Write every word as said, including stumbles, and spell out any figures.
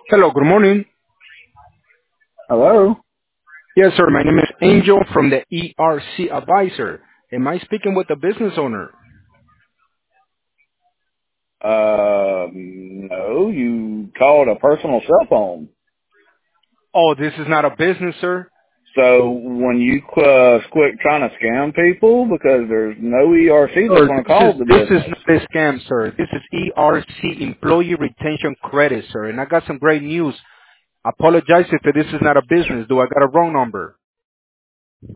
Hello, good morning. Hello? Yes, sir. My name is Angel from the E R C Advisor. Am I speaking with the business owner? Uh, no, you called a personal cell phone. Oh, this is not a business, sir. So when you uh, quit trying to scam people, because there's no E R C that's Sir, going to this is call the this is business. not a scam, sir. This is E R C, Employee Retention Credit, sir. And I got some great news. Apologize if this is not a business. Do I got a wrong number?